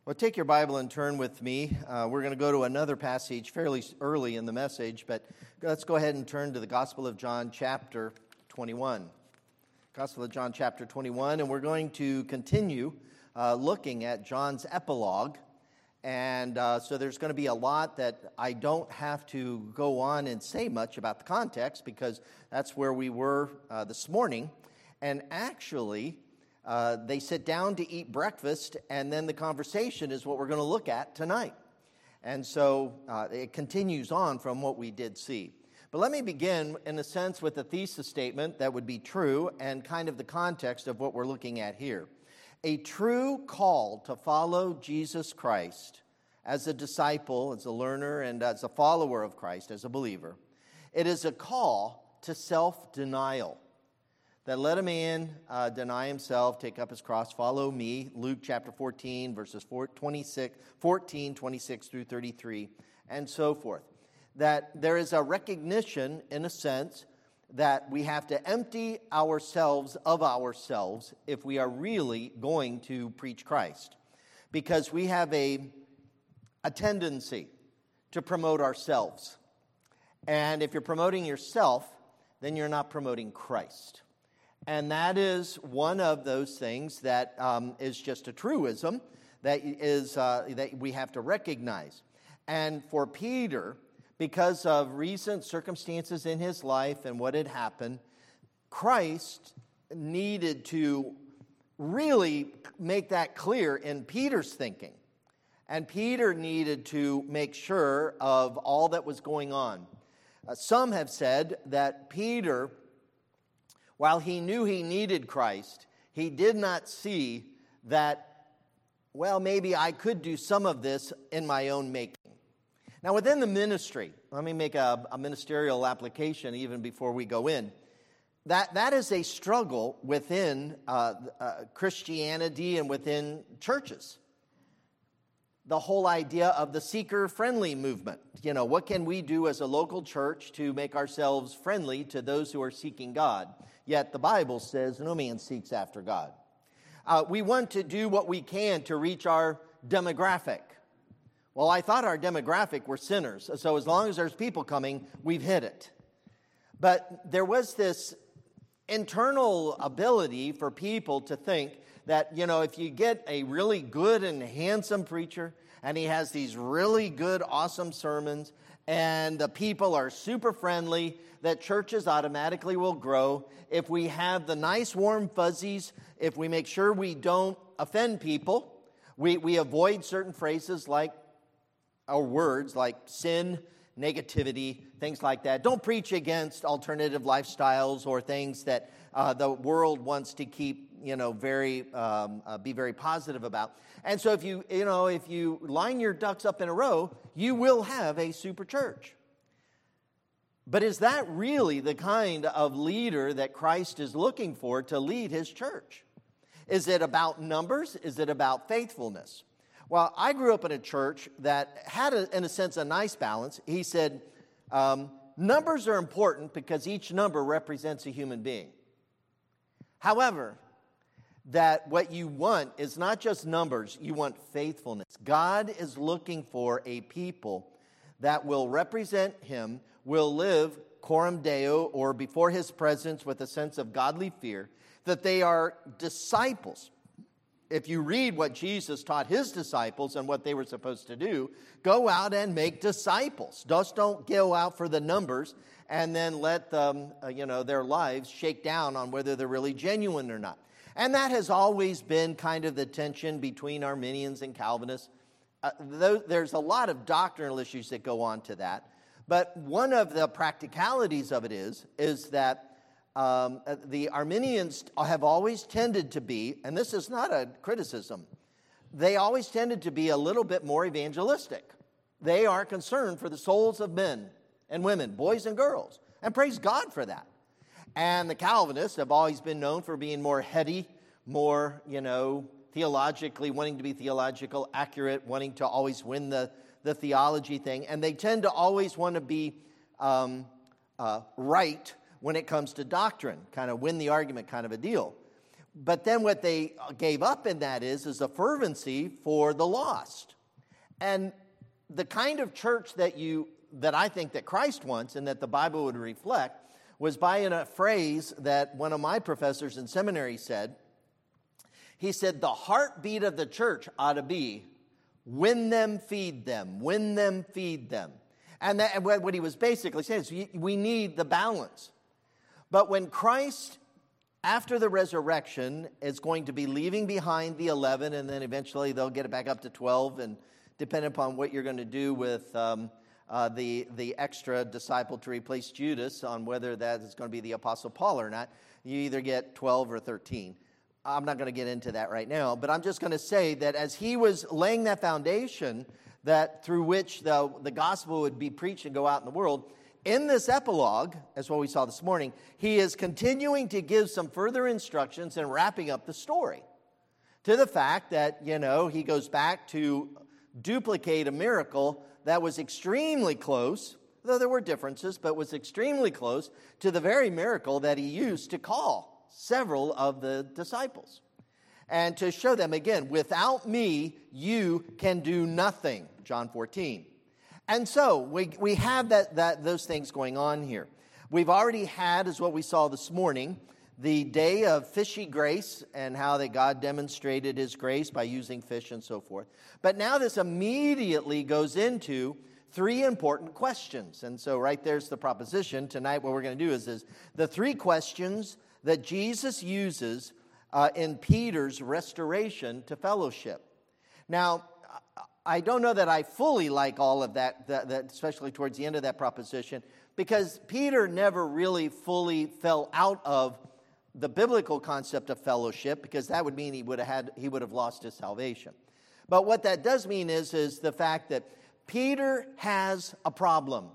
Well, take your Bible and turn with me. We're going to go to another passage fairly early in the message, but let's go ahead and turn to the Gospel of John chapter 21. Gospel of John chapter 21, and we're going to continue looking at John's epilogue. And so there's going to be a lot that I don't have to go on and say much about the context because that's where we were this morning. And actually, they sit down to eat breakfast, and then the conversation is what we're going to look at tonight. And so it continues on from what we did see. But let me begin, in a sense, with a thesis statement that would be true and kind of the context of what we're looking at here. A true call to follow Jesus Christ as a disciple, as a learner, and as a follower of Christ, as a believer. It is a call to self-denial. That let a man deny himself, take up his cross, follow me. Luke chapter 14, verses 14, 26 through 33, and so forth. That there is a recognition, in a sense, that we have to empty ourselves of ourselves if we are really going to preach Christ. Because we have a tendency to promote ourselves. And if you're promoting yourself, then you're not promoting Christ. And that is one of those things that is just a truism that we have to recognize. And for Peter, because of recent circumstances in his life and what had happened, Christ needed to really make that clear in Peter's thinking. And Peter needed to make sure of all that was going on. Some have said that Peter, while he knew he needed Christ, he did not see that, well, maybe I could do some of this in my own making. Now, within the ministry, let me make a ministerial application even before we go in. That is a struggle within Christianity and within churches. The whole idea of the seeker-friendly movement. You know, what can we do as a local church to make ourselves friendly to those who are seeking God? Yet the Bible says no man seeks after God. We want to do what we can to reach our demographic. Well, I thought our demographic were sinners, so as long as there's people coming, we've hit it. But there was this internal ability for people to think that, you know, if you get a really good and handsome preacher, and he has these really good, awesome sermons, and the people are super friendly, that churches automatically will grow. If we have the nice warm fuzzies, if we make sure we don't offend people, we avoid certain phrases like, or words like sin, negativity, things like that. Don't preach against alternative lifestyles or things that the world wants to keep, you know, be very positive about. And so if you line your ducks up in a row, you will have a super church. But is that really the kind of leader that Christ is looking for to lead his church? Is it about numbers? Is it about faithfulness? Well, I grew up in a church that had, in a sense, a nice balance. He said, numbers are important because each number represents a human being. However, that what you want is not just numbers, you want faithfulness. God is looking for a people that will represent him, will live coram Deo, or before his presence with a sense of godly fear, that they are disciples. If you read what Jesus taught his disciples and what they were supposed to do, go out and make disciples. Just don't go out for the numbers and then let them, their lives shake down on whether they're really genuine or not. And that has always been kind of the tension between Arminians and Calvinists. There's a lot of doctrinal issues that go on to that. But one of the practicalities of it is that the Arminians have always tended to be, and this is not a criticism, they always tended to be a little bit more evangelistic. They are concerned for the souls of men and women, boys and girls, and praise God for that. And the Calvinists have always been known for being more heady, more, theologically, wanting to be theological accurate, wanting to always win the theology thing. And they tend to always want to be right when it comes to doctrine, kind of win the argument kind of a deal. But then what they gave up in that is a fervency for the lost. And the kind of church that I think that Christ wants and that the Bible would reflect was by a phrase that one of my professors in seminary said. He said, the heartbeat of the church ought to be, win them, feed them, win them, feed them. And what he was basically saying is we need the balance. But when Christ, after the resurrection, is going to be leaving behind the 11, and then eventually they'll get it back up to 12, and depending upon what you're going to do with the extra disciple to replace Judas, on whether that is going to be the Apostle Paul or not, you either get 12 or 13. I'm not going to get into that right now, but I'm just going to say that as he was laying that foundation that through which the gospel would be preached and go out in the world, in this epilogue, as what we saw this morning, he is continuing to give some further instructions and wrapping up the story to the fact that, he goes back to duplicate a miracle that was extremely close, though there were differences, but was extremely close to the very miracle that he used to call several of the disciples. And to show them again, without me, you can do nothing, John 14. And so we have those things going on here. We've already had, as what we saw this morning, the day of fishy grace and how that God demonstrated his grace by using fish and so forth. But now this immediately goes into three important questions. And so right there's the proposition. Tonight what we're going to do is the three questions that Jesus uses in Peter's restoration to fellowship. Now, I don't know that I fully like all of that, especially towards the end of that proposition, because Peter never really fully fell out of the biblical concept of fellowship, because that would mean he would have lost his salvation. But what that does mean is the fact that Peter has a problem.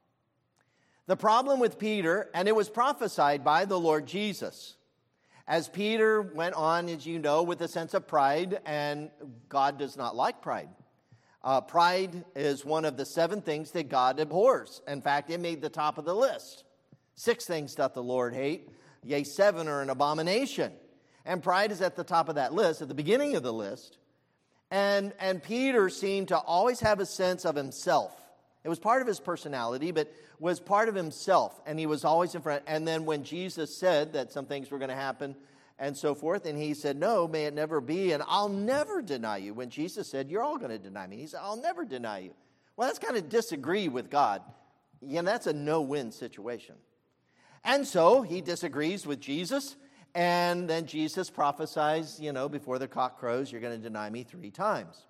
The problem with Peter, and it was prophesied by the Lord Jesus, as Peter went on, as you know, with a sense of pride, and God does not like pride. Pride is one of the 7 things that God abhors. In fact, it made the top of the list. 6 things doth the Lord hate, yea, 7 are an abomination. And pride is at the top of that list, at the beginning of the list. And Peter seemed to always have a sense of himself. It was part of his personality, but was part of himself, and he was always in front. And then when Jesus said that some things were going to happen and so forth, and he said, no, may it never be, and I'll never deny you. When Jesus said, you're all going to deny me, he said, I'll never deny you. Well, that's kind of disagree with God. That's a no-win situation. And so he disagrees with Jesus, and then Jesus prophesies, before the cock crows, you're going to deny me 3 times.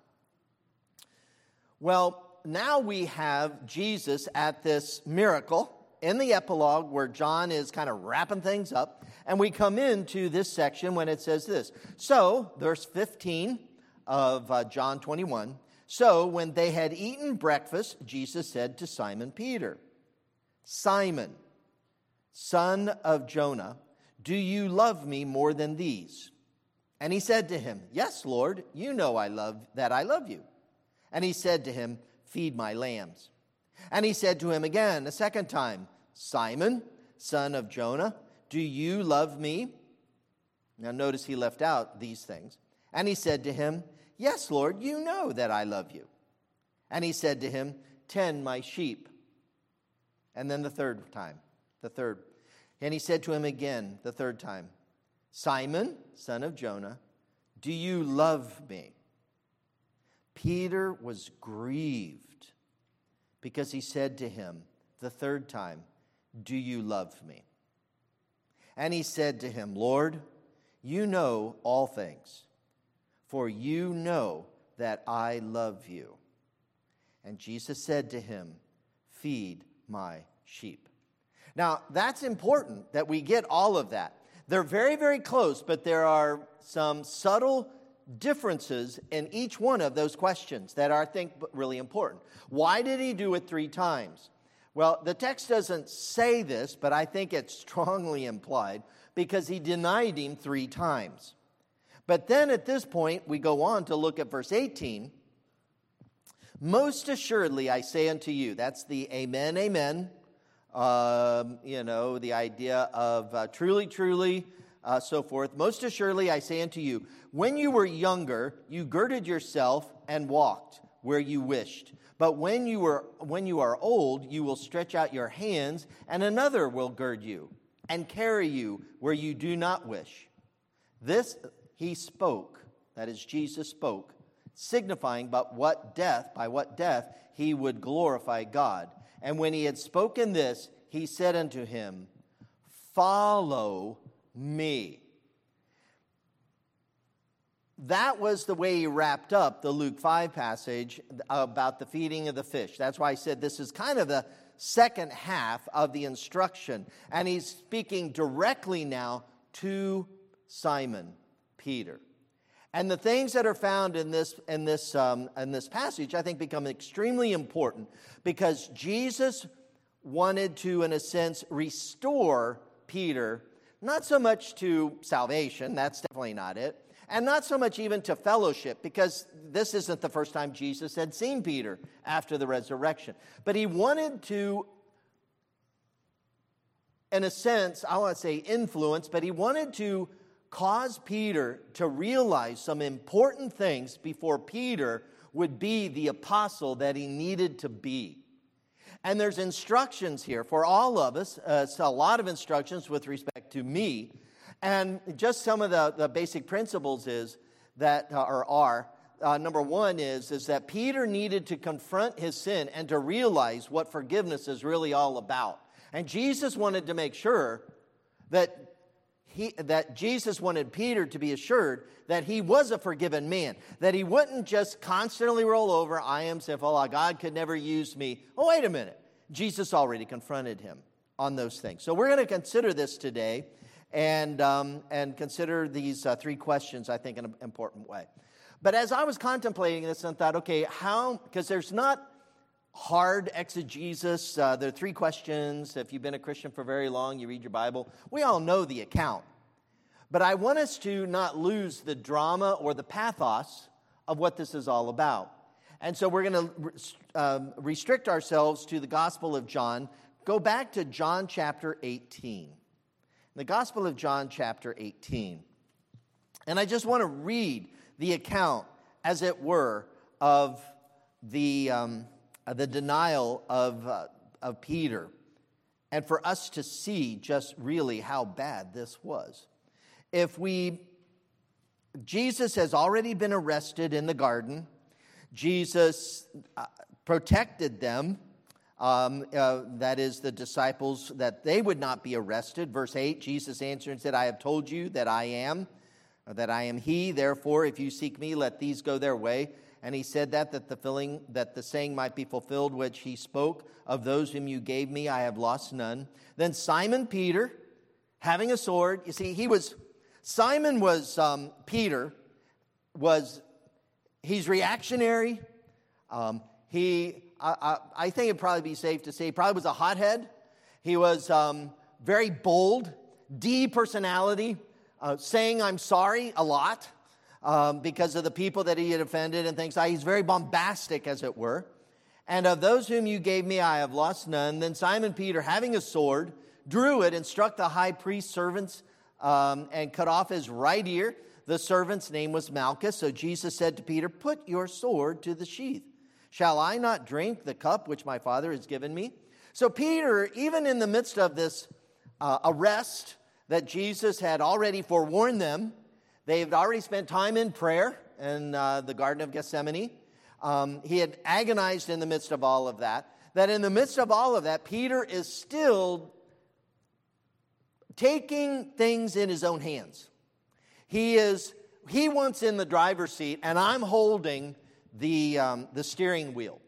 Well, now we have Jesus at this miracle in the epilogue where John is kind of wrapping things up. And we come into this section when it says this. So, verse 15 of John 21. So, when they had eaten breakfast, Jesus said to Simon Peter, Simon, son of Jonah, do you love me more than these? And he said to him, yes, Lord, you know I love you. And he said to him, feed my lambs. And he said to him again a second time, Simon, son of Jonah, do you love me? Now notice he left out these things. And he said to him, yes, Lord, you know that I love you. And he said to him, tend my sheep. And then the third. And he said to him again the third time, Simon, son of Jonah, do you love me? Peter was grieved because he said to him the third time, do you love me? And he said to him, Lord, you know all things, for you know that I love you. And Jesus said to him, feed my sheep. Now, that's important that we get all of that. They're very, very close, but there are some subtle differences in each one of those questions that are, I think, really important. Why did he do it 3 times? Well, the text doesn't say this, but I think it's strongly implied because he denied him 3 times. But then at this point, we go on to look at verse 18. Most assuredly, I say unto you, that's the amen, amen. The idea of truly, truly, so forth. Most assuredly, I say unto you, when you were younger, you girded yourself and walked where you wished. But when you are old, you will stretch out your hands, and another will gird you and carry you where you do not wish. This he spoke, that is, Jesus spoke, signifying by what death he would glorify God. And when he had spoken this, he said unto him, follow me. That was the way he wrapped up the Luke 5 passage about the feeding of the fish. That's why I said this is kind of the second half of the instruction. And he's speaking directly now to Simon Peter. And the things that are found in this passage, I think, become extremely important because Jesus wanted to, in a sense, restore Peter, not so much to salvation, that's definitely not it, and not so much even to fellowship, because this isn't the first time Jesus had seen Peter after the resurrection. But he wanted to, in a sense, I want to say influence, but he wanted to cause Peter to realize some important things before Peter would be the apostle that he needed to be. And there's instructions here for all of us, a lot of instructions with respect to me. And just some of the basic principles is that, number one is that Peter needed to confront his sin and to realize what forgiveness is really all about. And Jesus wanted to make sure that Jesus wanted Peter to be assured that he was a forgiven man, that he wouldn't just constantly roll over, I am sinful, God could never use me. Oh, wait a minute. Jesus already confronted him on those things. So we're going to consider this today and consider these three questions, I think, in an important way. But as I was contemplating this and thought, okay, because there's not hard exegesis. There are three questions. If you've been a Christian for very long, you read your Bible. We all know the account. But I want us to not lose the drama or the pathos of what this is all about. And so we're going to restrict ourselves to the Gospel of John. Go back to John chapter 18. The Gospel of John chapter 18. And I just want to read the account, as it were, of the denial of Peter, and for us to see just really how bad this was. Jesus has already been arrested in the garden. Jesus protected them, that is the disciples, that they would not be arrested. Verse 8, Jesus answered and said, I have told you that I am he. Therefore, if you seek me, let these go their way. And he said that the saying might be fulfilled, which he spoke, of those whom you gave me, I have lost none. Then Simon Peter, having a sword, you see, he's reactionary. I think it'd probably be safe to say he probably was a hothead. He was very bold, D personality, saying I'm sorry a lot. Because of the people that he had offended and things. He's very bombastic, as it were. And of those whom you gave me, I have lost none. Then Simon Peter, having a sword, drew it and struck the high priest's servants and cut off his right ear. The servant's name was Malchus. So Jesus said to Peter, put your sword to the sheath. Shall I not drink the cup which my Father has given me? So Peter, even in the midst of this arrest that Jesus had already forewarned them, they had already spent time in prayer in the Garden of Gethsemane. He had agonized in the midst of all of that. That in the midst of all of that, Peter is still taking things in his own hands. He wants in the driver's seat, and I'm holding the steering wheel.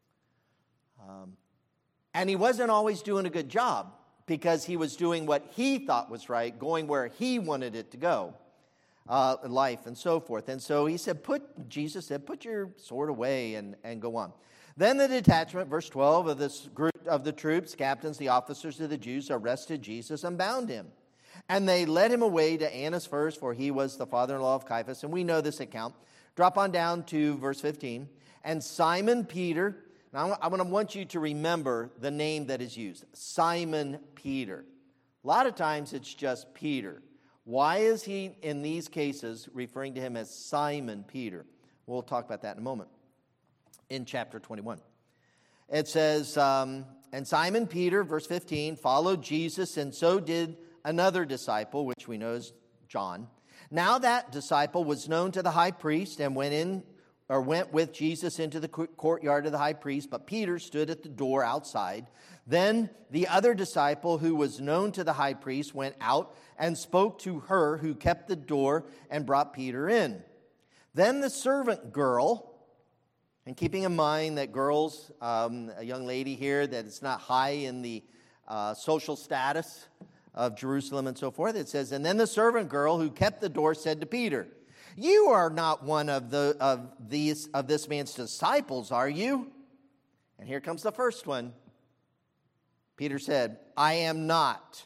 And he wasn't always doing a good job because he was doing what he thought was right, going where he wanted it to go. Life and so forth. And so Jesus said, put your sword away and go on. Then the detachment, verse 12, of this group of the troops, captains, the officers of the Jews, arrested Jesus and bound him. And they led him away to Annas first, for he was the father-in-law of Caiaphas. And we know this account. Drop on down to verse 15. And Simon Peter, now I want you to remember the name that is used. Simon Peter. A lot of times it's just Peter. Why is he, in these cases, referring to him as Simon Peter? We'll talk about that in a moment. In chapter 21. It says, and Simon Peter, verse 15, followed Jesus, and so did another disciple, which we know is John. Now that disciple was known to the high priest and went with Jesus into the courtyard of the high priest, but Peter stood at the door outside. Then the other disciple who was known to the high priest went out and spoke to her who kept the door and brought Peter in. Then the servant girl, and keeping in mind that girls, a young lady here, that it's not high in the social status of Jerusalem and so forth, it says, and then the servant girl who kept the door said to Peter, "You are not one of this man's disciples, are you?" And here comes the first one. Peter said, "I am not."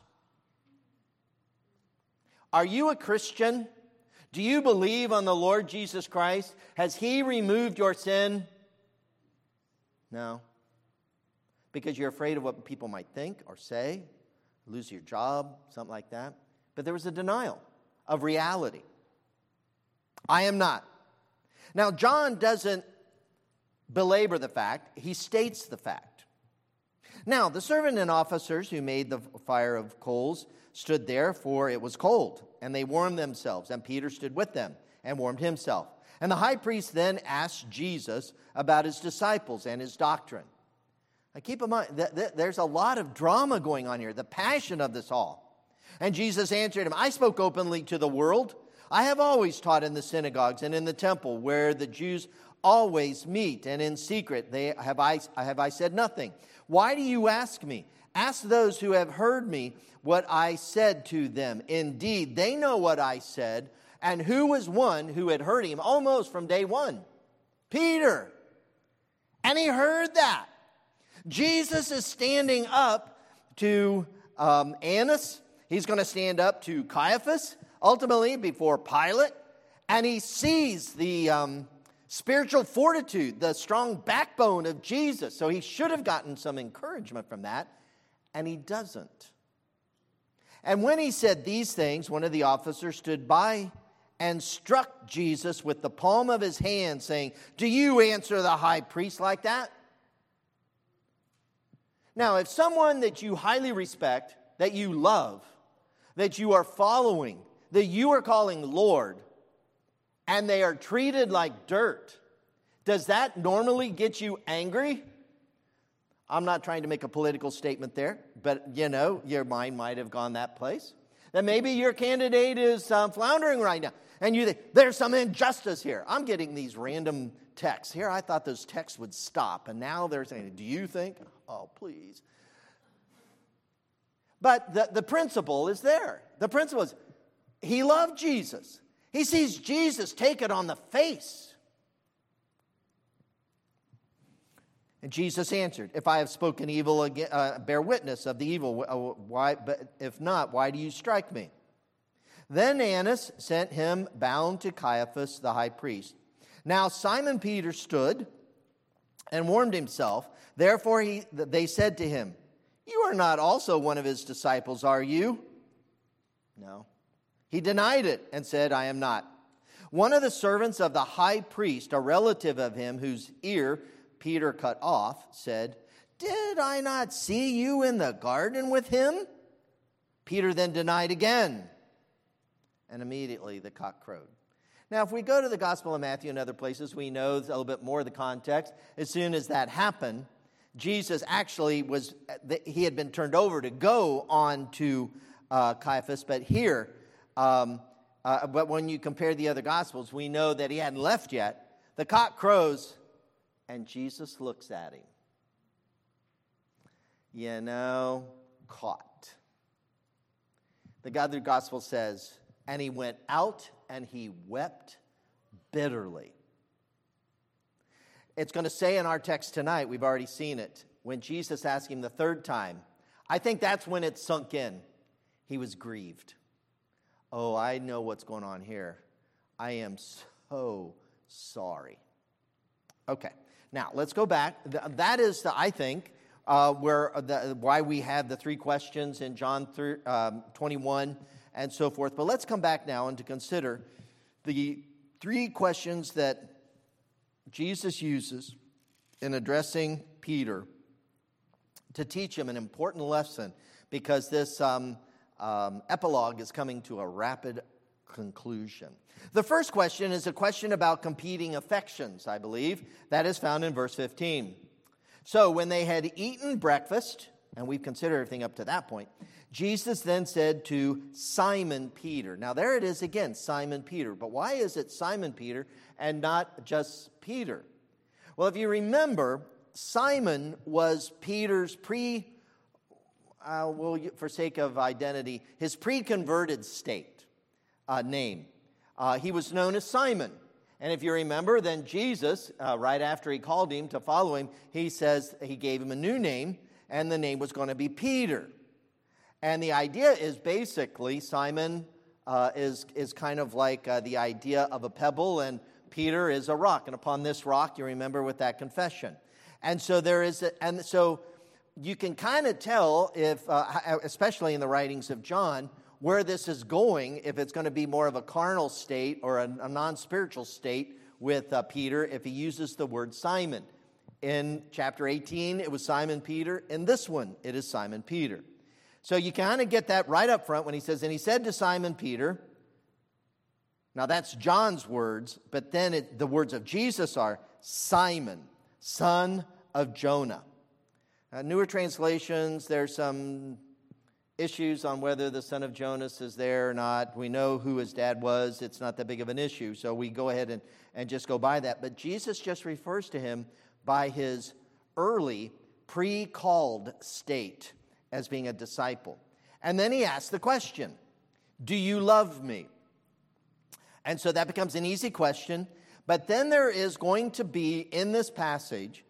Are you a Christian? Do you believe on the Lord Jesus Christ? Has he removed your sin? No. Because you're afraid of what people might think or say, lose your job, something like that. But there was a denial of reality. I am not. Now, John doesn't belabor the fact. He states the fact. Now, the servant and officers who made the fire of coals stood there, for it was cold, and they warmed themselves, and Peter stood with them and warmed himself. And the high priest then asked Jesus about his disciples and his doctrine. Now keep in mind, there's a lot of drama going on here, the passion of this all. And Jesus answered him, "I spoke openly to the world. I have always taught in the synagogues and in the temple where the Jews always meet, and in secret have I said nothing. Why do you ask me? Ask those who have heard me what I said to them. Indeed, they know what I said, and who was one who had heard him almost from day one? Peter. And he heard that. Jesus is standing up to Annas. He's going to stand up to Caiaphas, ultimately before Pilate. And he sees the spiritual fortitude, the strong backbone of Jesus. So he should have gotten some encouragement from that, and he doesn't. And when he said these things, one of the officers stood by and struck Jesus with the palm of his hand, saying, "Do you answer the high priest like that?" Now, if someone that you highly respect, that you love, that you are following, that you are calling Lord, and they are treated like dirt, does that normally get you angry? I'm not trying to make a political statement there, but your mind might have gone that place. That maybe your candidate is floundering right now, and you think, there's some injustice here. I'm getting these random texts. Here, I thought those texts would stop, and now they're saying, do you think? Oh, please. But the principle is there. The principle is, he loved Jesus. He sees Jesus take it on the face. And Jesus answered, "If I have spoken evil, bear witness of the evil. Why? But if not, why do you strike me?" Then Annas sent him bound to Caiaphas, the high priest. Now Simon Peter stood and warmed himself. Therefore they said to him, "You are not also one of his disciples, are you?" No. He denied it and said, "I am not." One of the servants of the high priest, a relative of him whose ear Peter cut off, said, "Did I not see you in the garden with him?" Peter then denied again, and immediately the cock crowed. Now, if we go to the Gospel of Matthew and other places, we know a little bit more of the context. As soon as that happened, Jesus actually he had been turned over to go on to Caiaphas, but here, but when you compare the other Gospels, we know that he hadn't left yet. The cock crows, and Jesus looks at him. Caught. The other Gospel says, and he went out and he wept bitterly. It's going to say in our text tonight, we've already seen it, when Jesus asked him the third time, I think that's when it sunk in. He was grieved. Oh, I know what's going on here. I am so sorry. Okay, now let's go back. That is, I think, why we have the three questions in John 21 and so forth. But let's come back now and to consider the three questions that Jesus uses in addressing Peter to teach him an important lesson, because this epilogue is coming to a rapid conclusion. The first question is a question about competing affections, I believe. That is found in verse 15. So when they had eaten breakfast, and we've considered everything up to that point, Jesus then said to Simon Peter. Now there it is again, Simon Peter. But why is it Simon Peter and not just Peter? Well, if you remember, Simon was Peter's for sake of identity, his pre-converted state name. He was known as Simon. And if you remember, then Jesus, right after he called him to follow him, he says he gave him a new name, and the name was going to be Peter. And the idea is basically Simon is kind of like the idea of a pebble, and Peter is a rock. And upon this rock, you remember with that confession. And so so you can kind of tell if, especially in the writings of John, where this is going, if it's going to be more of a carnal state or a non-spiritual state with Peter, if he uses the word Simon. In chapter 18, it was Simon Peter. In this one, it is Simon Peter. So you kind of get that right up front when he says, and he said to Simon Peter, now that's John's words, but then the words of Jesus are, Simon, son of Jonah. Newer translations, there's some issues on whether the son of Jonas is there or not. We know who his dad was. It's not that big of an issue, so we go ahead and just go by that. But Jesus just refers to him by his early pre-called state as being a disciple. And then he asks the question, do you love me? And so that becomes an easy question. But then there is going to be, in this passage,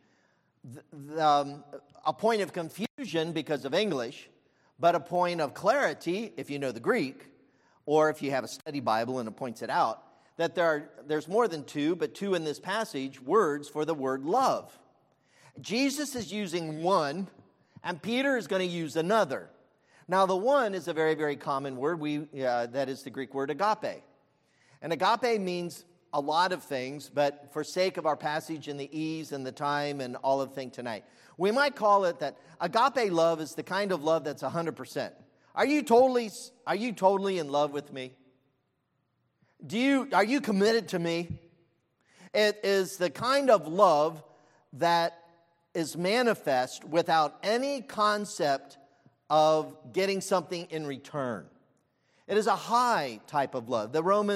a point of confusion because of English, but a point of clarity, if you know the Greek, or if you have a study Bible and it points it out, that there's more than two, but two in this passage, words for the word love. Jesus is using one, and Peter is going to use another. Now, the one is a very, very common word. That is the Greek word agape. And agape means a lot of things, but for sake of our passage and the ease and the time and all of the thing tonight, we might call it that agape love is the kind of love that's 100%. Are you totally in love with me? Are you committed to me? It is the kind of love that is manifest without any concept of getting something in return. It is a high type of love.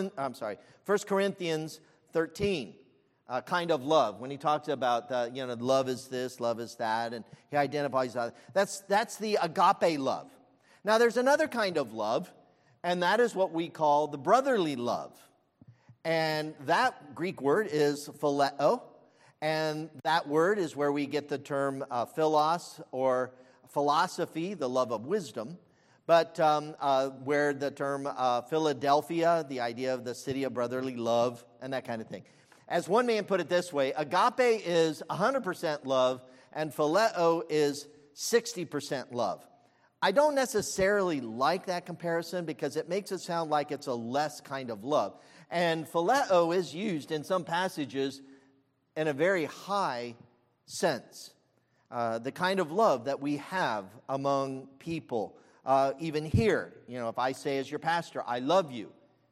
1 Corinthians 13 kind of love. When he talks about, love is this, love is that, and he identifies that. That's the agape love. Now, there's another kind of love, and that is what we call the brotherly love. And that Greek word is phileo, and that word is where we get the term philos, or philosophy, the love of wisdom. But where the term Philadelphia, the idea of the city of brotherly love, and that kind of thing. As one man put it this way, agape is 100% love, and phileo is 60% love. I don't necessarily like that comparison because it makes it sound like it's a less kind of love. And phileo is used in some passages in a very high sense. The kind of love that we have among people. Even here, if I say as your pastor, I love you.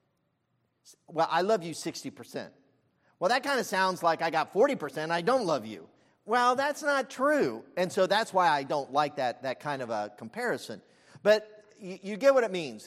Well, I love you 60%. Well, that kind of sounds like I got 40%, I don't love you. Well, that's not true. And so that's why I don't like that kind of a comparison. But you get what it means.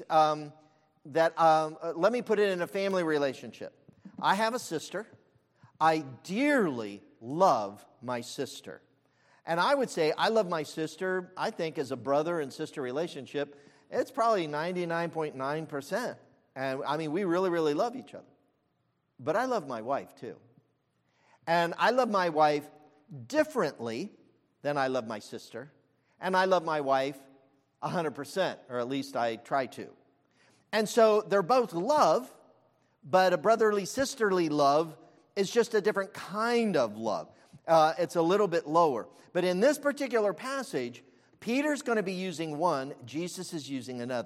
Let me put it in a family relationship. I have a sister. I dearly love my sister. And I would say I love my sister, I think, as a brother and sister relationship, it's probably 99.9%. And I mean, we really, really love each other. But I love my wife, too. And I love my wife differently than I love my sister. And I love my wife 100%, or at least I try to. And so they're both love, but a brotherly, sisterly love is just a different kind of love. It's a little bit lower. But in this particular passage, Peter's going to be using one, Jesus is using another.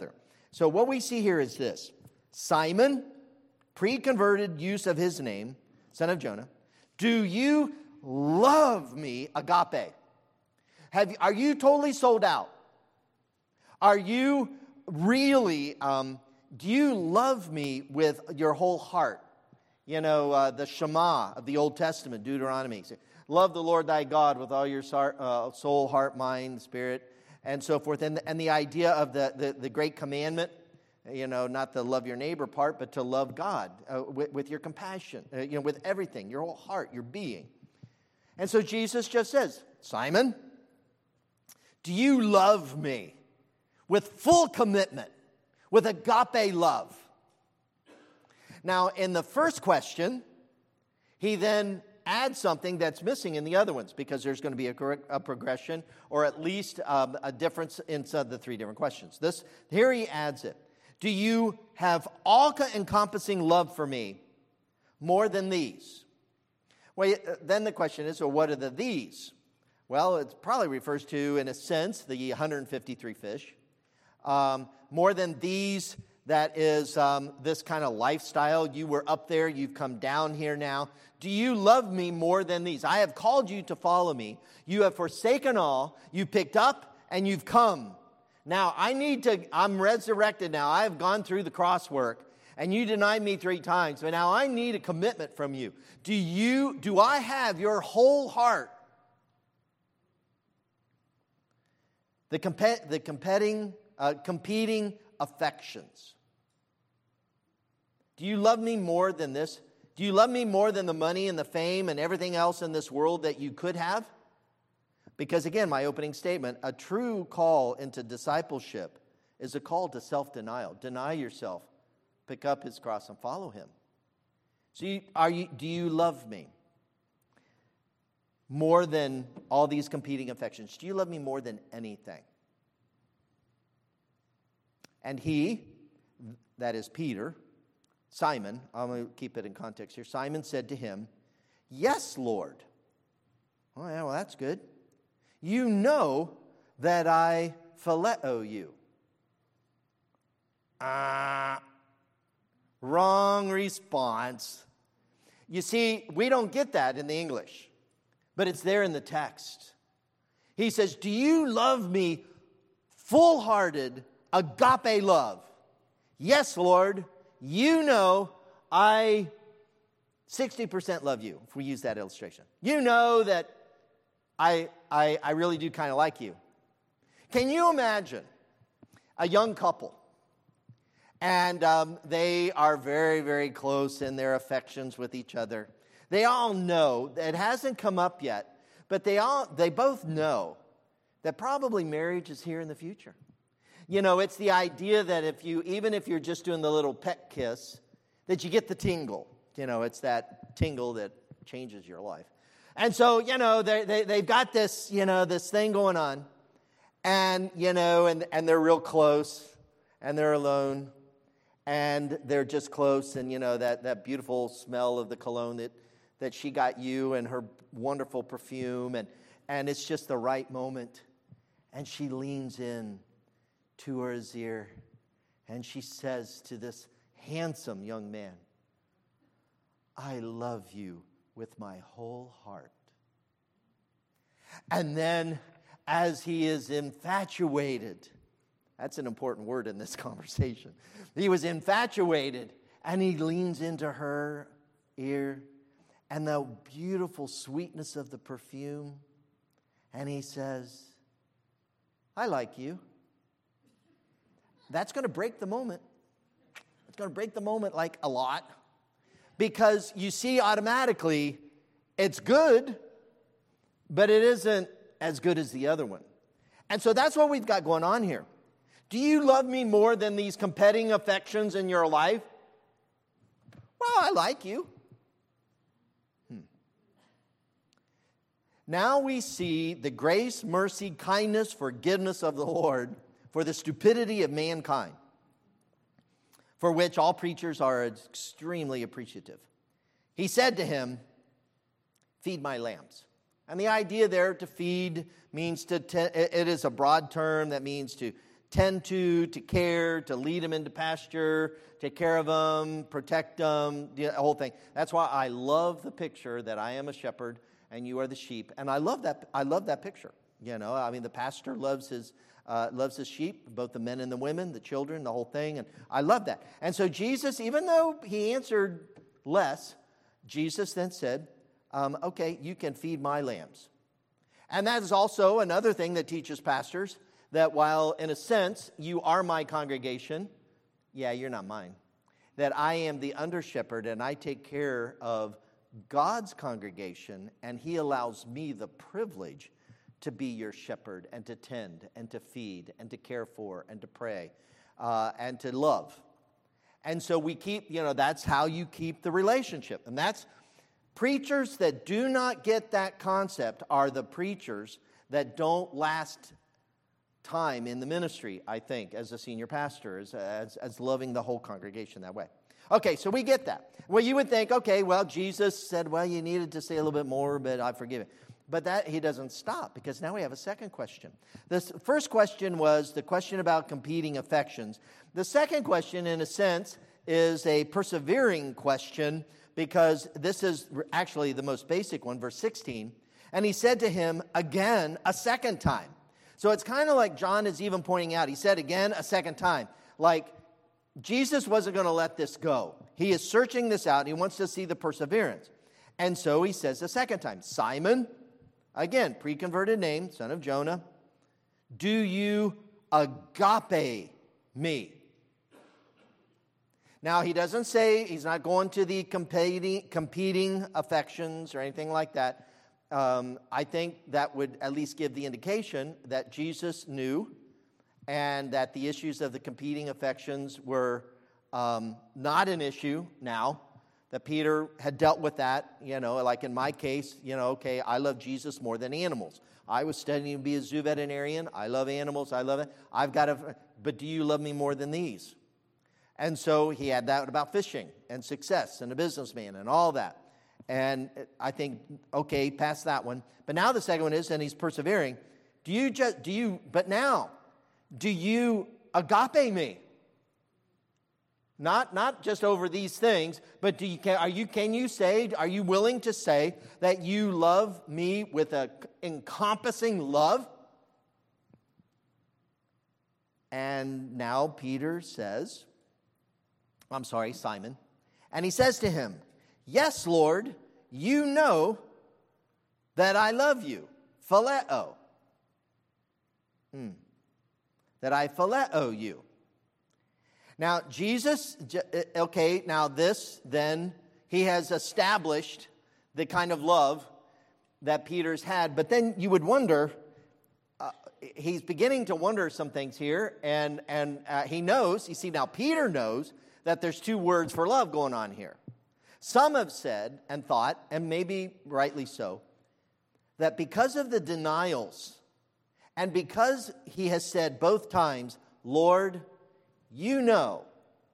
So what we see here is this. Simon, pre-converted use of his name, son of Jonah, do you love me, agape? Are you totally sold out? Are you really, do you love me with your whole heart? You know, the Shema of the Old Testament, Deuteronomy. Love the Lord thy God with all your soul, heart, mind, spirit, and so forth. And the idea of the great commandment, you know, not the love your neighbor part, but to love God with your compassion, you know, with everything, your whole heart, your being. And so Jesus just says, Simon, do you love me with full commitment, with agape love? Now, in the first question, he then adds something that's missing in the other ones, because there's going to be a progression, or at least a difference inside the three different questions. Here he adds it. Do you have all-encompassing love for me more than these? Well, then the question is, well, what are the these? Well, it probably refers to, in a sense, the 153 fish. More than these, that is this kind of lifestyle. You were up there, you've come down here now. Do you love me more than these? I have called you to follow me. You have forsaken all. You picked up and you've come. Now, I'm resurrected now. I have gone through the cross work, and you denied me 3 times. But now I need a commitment from you. Do I have your whole heart? The competing affections. Do you love me more than this? Do you love me more than the money and the fame and everything else in this world that you could have? Because again, my opening statement, a true call into discipleship is a call to self-denial. Deny yourself, pick up his cross and follow him. So do you love me more than all these competing affections? Do you love me more than anything? And he, that is Peter, Simon, I'm going to keep it in context here. Simon said to him, yes, Lord. Oh, yeah, well, that's good. You know that I phileo you. Wrong response. You see, we don't get that in the English, but it's there in the text. He says, do you love me full-hearted, agape love? Yes, Lord. You know I 60% love you, if we use that illustration. You know that I really do kind of like you. Can you imagine a young couple, and they are very, very close in their affections with each other. They all know, it hasn't come up yet, but they both know that probably marriage is here in the future. You know, it's the idea that even if you're just doing the little pet kiss, that you get the tingle. You know, it's that tingle that changes your life. And so, you know, they've got this, you know, this thing going on. And, you know, and they're real close. And they're alone. And they're just close. And, you know, that beautiful smell of the cologne that she got you, and her wonderful perfume. And it's just the right moment. And she leans in to his ear, and she says to this handsome young man, I love you with my whole heart. And then, as he is infatuated, that's an important word in this conversation. He was infatuated, and he leans into her ear, and the beautiful sweetness of the perfume, and he says, I like you. That's going to break the moment. It's going to break the moment like a lot. Because you see, automatically, it's good, but it isn't as good as the other one. And so that's what we've got going on here. Do you love me more than these competing affections in your life? Well, I like you. Now we see the grace, mercy, kindness, forgiveness of the Lord for the stupidity of mankind, for which all preachers are extremely appreciative. He said to him, feed my lambs. And the idea there to feed means it is a broad term that means to tend to care, to lead them into pasture, take care of them, protect them, the whole thing. That's why I love the picture that I am a shepherd and you are the sheep. And I love that picture. You know, I mean, the pastor loves his sheep, both the men and the women, the children, the whole thing. And I love that. And so Jesus, even though he answered less, Jesus then said, okay, you can feed my lambs. And that is also another thing that teaches pastors, that while in a sense you are my congregation, yeah, you're not mine. That I am the under shepherd and I take care of God's congregation, and he allows me the privilege to be your shepherd and to tend and to feed and to care for and to pray and to love. And so we keep, that's how you keep the relationship. And that's preachers that do not get that concept are the preachers that don't last time in the ministry, I think, as a senior pastor, as loving the whole congregation that way. Okay, so we get that. Well, you would think, okay, well, Jesus said, well, you needed to say a little bit more, but I forgive it. But that he doesn't stop, because now we have a second question. This first question was the question about competing affections. The second question, in a sense, is a persevering question, because this is actually the most basic one, verse 16. And he said to him again a second time. So it's kind of like John is even pointing out. He said again a second time. Like Jesus wasn't going to let this go. He is searching this out. He wants to see the perseverance. And so he says a second time, Simon, again, pre-converted name, son of Jonah, do you agape me? Now, he doesn't say, he's not going to the competing affections or anything like that. I think that would at least give the indication that Jesus knew and that the issues of the competing affections were not an issue now, that Peter had dealt with that, like in my case, okay, I love Jesus more than animals. I was studying to be a zoo veterinarian. I love animals. I love it. But do you love me more than these? And so he had that about fishing and success and a businessman and all that. And I think, okay, past that one. But now the second one is, and he's persevering, do you agape me? Not just over these things, but are you willing to say that you love me with an encompassing love? And now Simon, and he says to him, yes, Lord, you know that I love you. Phileo. That I phileo you. Now, Jesus, okay, now this, then, he has established the kind of love that Peter's had. But then you would wonder, he's beginning to wonder some things here. And he knows, you see, now Peter knows that there's two words for love going on here. Some have said and thought, and maybe rightly so, that because of the denials, and because he has said both times, Lord, you know,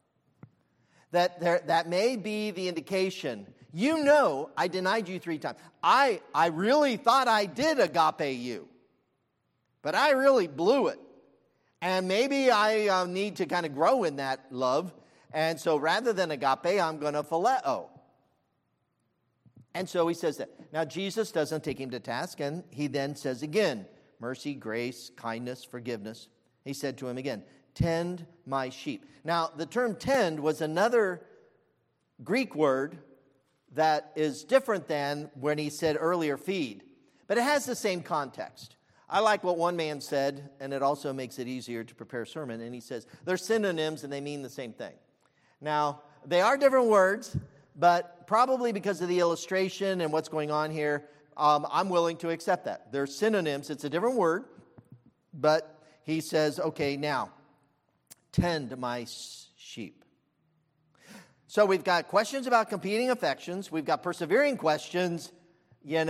that may be the indication, I denied you 3 times. I really thought I did agape you, but I really blew it. And maybe I need to kind of grow in that love. And so rather than agape, I'm going to phileo. And so he says that. Now, Jesus doesn't take him to task, and he then says again, mercy, grace, kindness, forgiveness. He said to him again, tend my sheep. Now, the term tend was another Greek word that is different than when he said earlier feed, but it has the same context. I like what one man said, and it also makes it easier to prepare a sermon, and he says, they're synonyms and they mean the same thing. Now, they are different words, but probably because of the illustration and what's going on here, I'm willing to accept that. They're synonyms. It's a different word, but he says, okay, now, tend my sheep. So we've got questions about competing affections. We've got persevering questions. Do you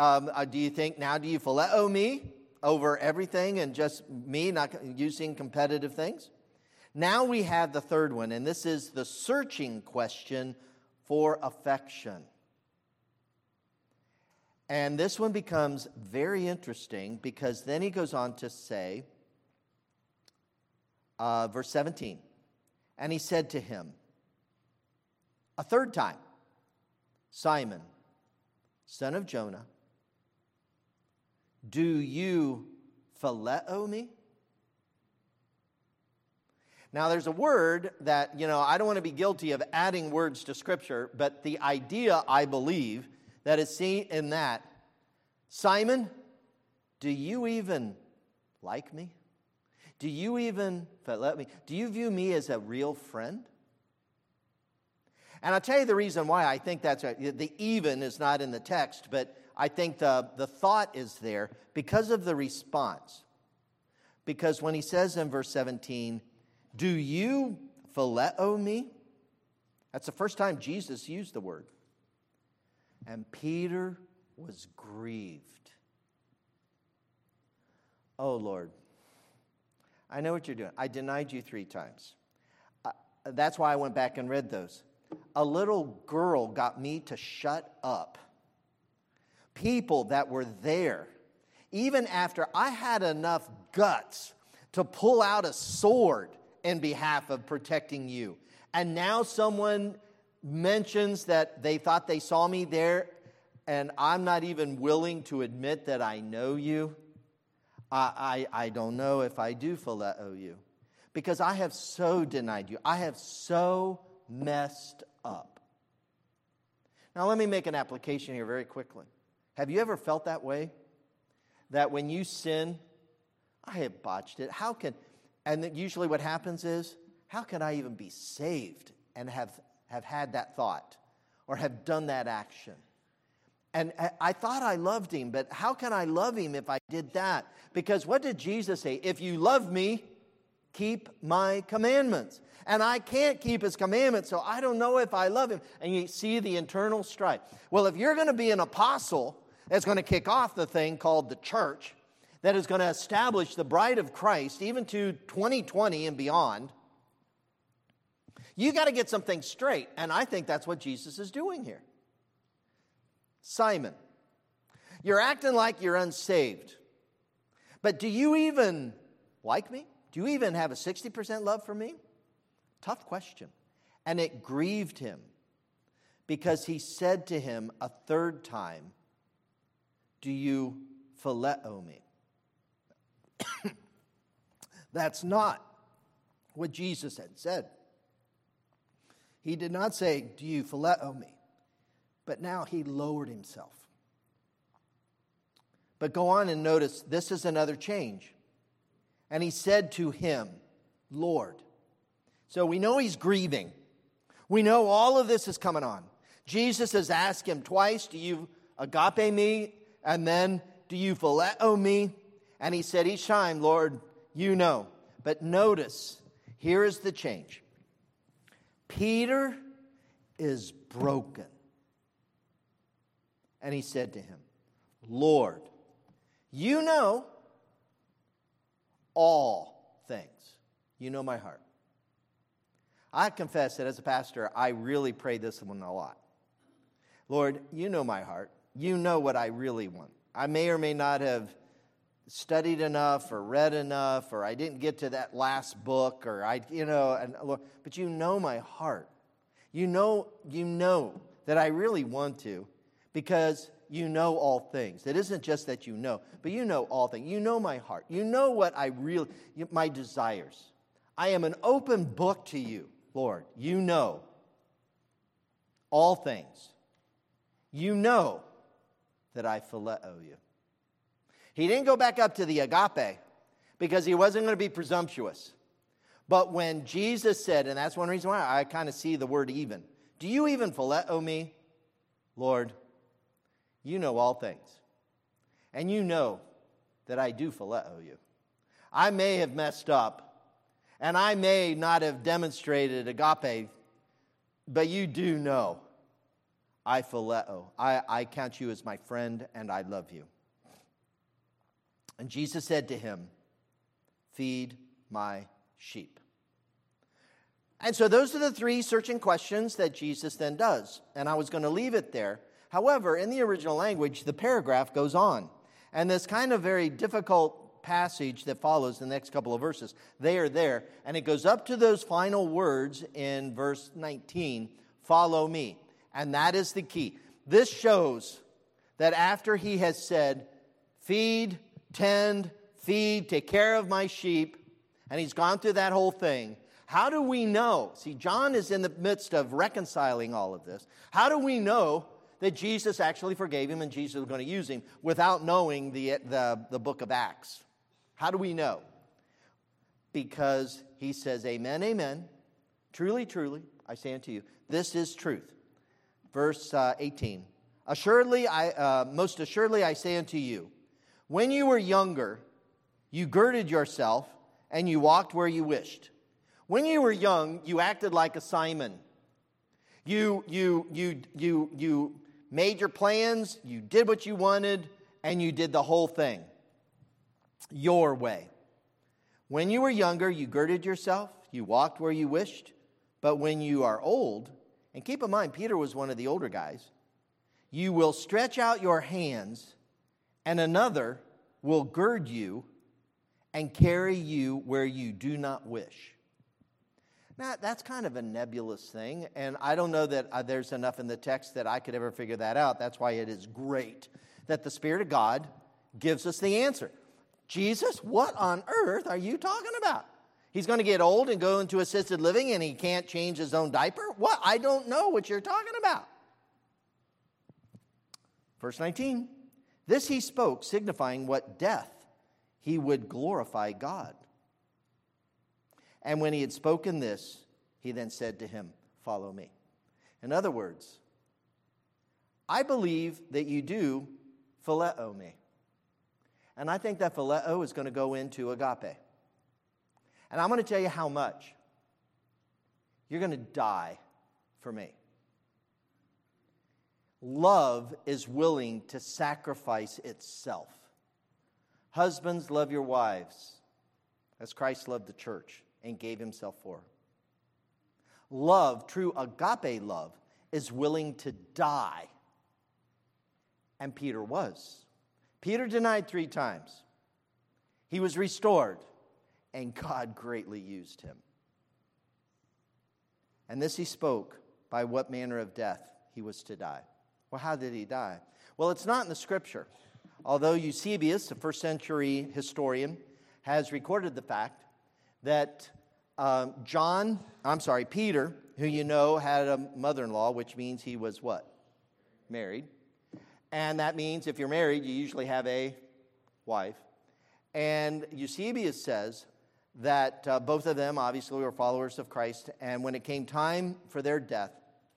phileo me over everything and just me, not using competitive things? Now we have the third one, and this is the searching question for affection. And this one becomes very interesting because then he goes on to say, verse 17. And he said to him a third time, Simon, son of Jonah, do you phileo me? Now, there's a word that, I don't want to be guilty of adding words to Scripture, but the idea, I believe, that is seen in that, Simon, do you even like me? Do you even phileo me? Do you view me as a real friend? And I'll tell you the reason why I think that's the even is not in the text, but I think the thought is there because of the response. Because when he says in verse 17, do you phileo me? That's the first time Jesus used the word. And Peter was grieved. Oh, Lord, I know what you're doing. I denied you 3 times. That's why I went back and read those. A little girl got me to shut up. People that were there, even after I had enough guts to pull out a sword in behalf of protecting you. And now someone mentions that they thought they saw me there, and I'm not even willing to admit that I know you. I don't know if I do phileo you, because I have so denied you. I have so messed up. Now let me make an application here very quickly. Have you ever felt that way? That when you sin, I have botched it. And usually what happens is, how can I even be saved and have had that thought or have done that action? And I thought I loved him, but how can I love him if I did that? Because what did Jesus say? If you love me, keep my commandments. And I can't keep his commandments, so I don't know if I love him. And you see the internal strife. Well, if you're going to be an apostle that's going to kick off the thing called the church, that is going to establish the bride of Christ even to 2020 and beyond, you got to get something straight. And I think that's what Jesus is doing here. Simon, you're acting like you're unsaved. But do you even like me? Do you even have a 60% love for me? Tough question. And it grieved him because he said to him a third time, do you phileo me? That's not what Jesus had said. He did not say, do you phileo me? But now he lowered himself. But go on and notice, this is another change. And he said to him, Lord. So we know he's grieving. We know all of this is coming on. Jesus has asked him twice, do you agape me? And then, do you phileo me? And he said each time, Lord, you know. But notice, here is the change. Peter is broken. And he said to him, Lord, you know all things. You know my heart. I confess that as a pastor, I really pray this one a lot. Lord, you know my heart. You know what I really want. I may or may not have studied enough or read enough, or I didn't get to that last book, or but you know my heart. You know that I really want to, because you know all things. It isn't just that you know, but you know all things. You know my heart. You know what my desires. I am an open book to you, Lord. You know all things. You know that I phileo you. He didn't go back up to the agape because he wasn't going to be presumptuous. But when Jesus said, and that's one reason why I kind of see the word even, do you even phileo me? Lord, you know all things. And you know that I do phileo you. I may have messed up, and I may not have demonstrated agape, but you do know I phileo. I count you as my friend, and I love you. And Jesus said to him, feed my sheep. And so those are the 3 searching questions that Jesus then does. And I was going to leave it there. However, in the original language, the paragraph goes on. And this kind of very difficult passage that follows the next couple of verses. They are there, and it goes up to those final words in verse 19, follow me. And that is the key. This shows that after he has said, feed, tend, feed, take care of my sheep, and he's gone through that whole thing, how do we know? See, John is in the midst of reconciling all of this. How do we know that Jesus actually forgave him and Jesus was going to use him without knowing the book of Acts? How do we know? Because he says, amen, amen, truly, truly, I say unto you, this is truth. Verse 18, most assuredly I say unto you, when you were younger, you girded yourself and you walked where you wished. When you were young, you acted like a Simon. You made your plans, you did what you wanted, and you did the whole thing your way. When you were younger, you girded yourself, you walked where you wished. But when you are old, and keep in mind, Peter was one of the older guys, you will stretch out your hands, and another will gird you and carry you where you do not wish. Now, that's kind of a nebulous thing, and I don't know that there's enough in the text that I could ever figure that out. That's why it is great that the Spirit of God gives us the answer. Jesus, what on earth are you talking about? He's going to get old and go into assisted living and he can't change his own diaper? What? I don't know what you're talking about. Verse 19, this he spoke, signifying what death he would glorify God. And when he had spoken this, he then said to him, follow me. In other words, I believe that you do phileo me. And I think that phileo is going to go into agape. And I'm going to tell you how much. You're going to die for me. Love is willing to sacrifice itself. Husbands, love your wives as Christ loved the church and gave himself for her. Love, true agape love, is willing to die. And Peter was. Peter denied 3 times. He was restored, and God greatly used him. And this he spoke, by what manner of death he was to die. Well, how did he die? Well, it's not in the scripture. Although Eusebius, a first century historian, has recorded the fact that Peter, who you know had a mother-in-law, which means he was what? Married. And that means if you're married, you usually have a wife. And Eusebius says that both of them obviously were followers of Christ. And when it came time for their death,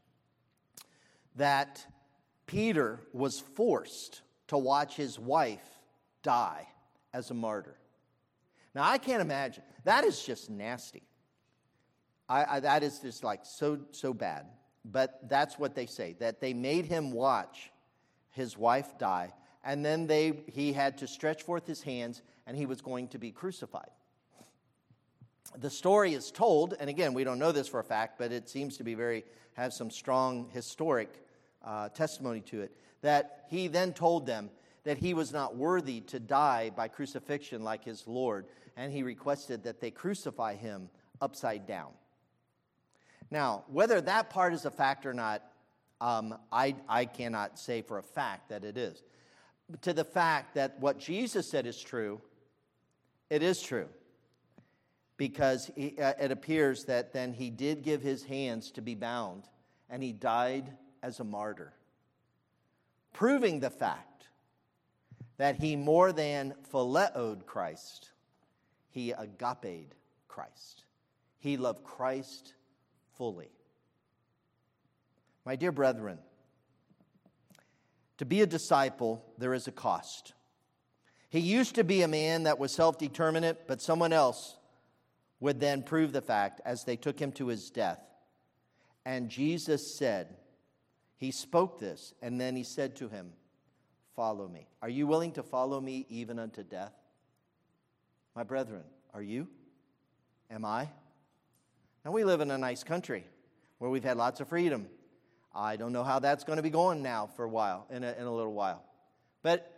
that Peter was forced to watch his wife die as a martyr. Now, I can't imagine. That is just nasty. That is just like so bad. But that's what they say, that they made him watch his wife die, and then he had to stretch forth his hands, and he was going to be crucified. The story is told, and again, we don't know this for a fact, but it seems to have some strong historic testimony to it, that he then told them that he was not worthy to die by crucifixion like his Lord, and he requested that they crucify him upside down. Now, whether that part is a fact or not, I cannot say for a fact that it is. To the fact that what Jesus said is true, it is true. Because it appears that then he did give his hands to be bound, and he died as a martyr. Proving the fact that he more than phileoed Christ, he agape'd Christ. He loved Christ fully. My dear brethren, to be a disciple, there is a cost. He used to be a man that was self-determinate, but someone else would then prove the fact as they took him to his death. And Jesus said, he spoke this, and then he said to him, follow me. Are you willing to follow me even unto death? My brethren, are you? Am I? Now, we live in a nice country where we've had lots of freedom. I don't know how that's going to be going now for a while, in a little while. But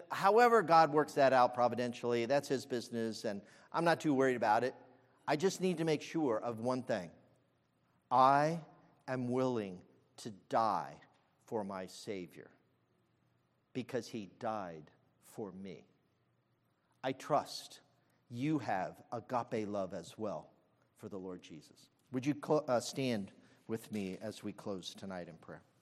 however God works that out providentially, that's his business, and I'm not too worried about it. I just need to make sure of one thing. I am willing to die for my Savior because he died for me. I trust you have agape love as well for the Lord Jesus. Would you stand with me as we close tonight in prayer?